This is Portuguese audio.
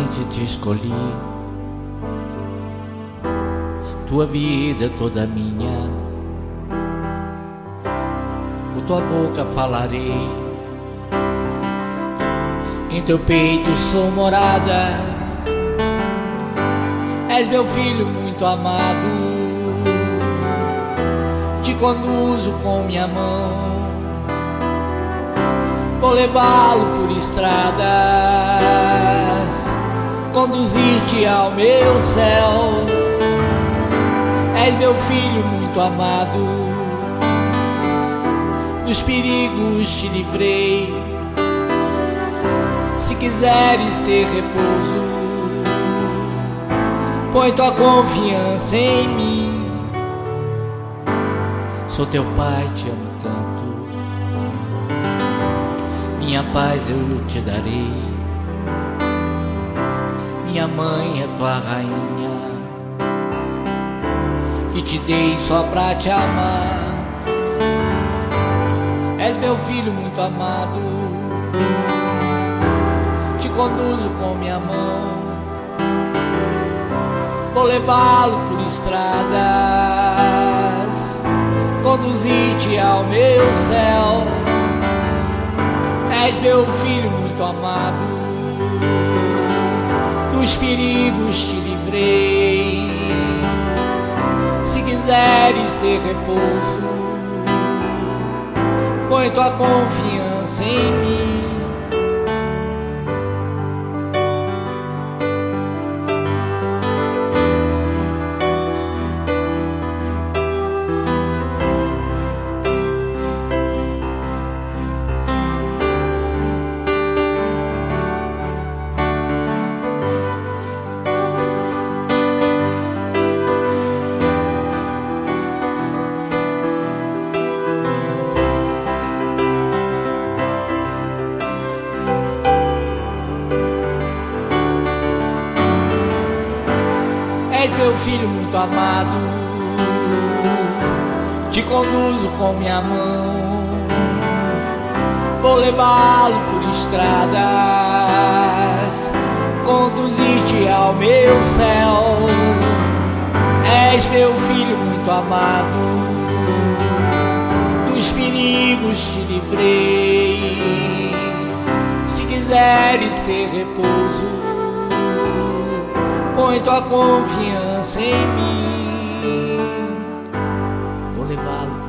noite te escolhi, tua vida é toda minha, por tua boca falarei, em teu peito sou morada, és meu filho muito amado, te conduzo com minha mão, vou levá-lo por estradas, conduzir-te ao meu céu. És meu filho muito amado, dos perigos te livrei. Se quiseres ter repouso, põe tua confiança em mim. Sou teu pai, te amo tanto, minha paz eu te darei. Minha mãe é tua rainha, que te dei só pra te amar. És meu filho muito amado, te conduzo com minha mão, vou levá-lo por estradas, conduzir-te ao meu céu. És meu filho muito amado, dos perigos te livrei. Se quiseres ter repouso, põe tua confiança em mim. És meu filho muito amado, te conduzo com minha mão, vou levá-lo por estradas, conduzir-te ao meu céu. És meu filho muito amado, dos perigos te livrei. Se quiseres ter repouso, põe tua confiança em mim, vou levá-lo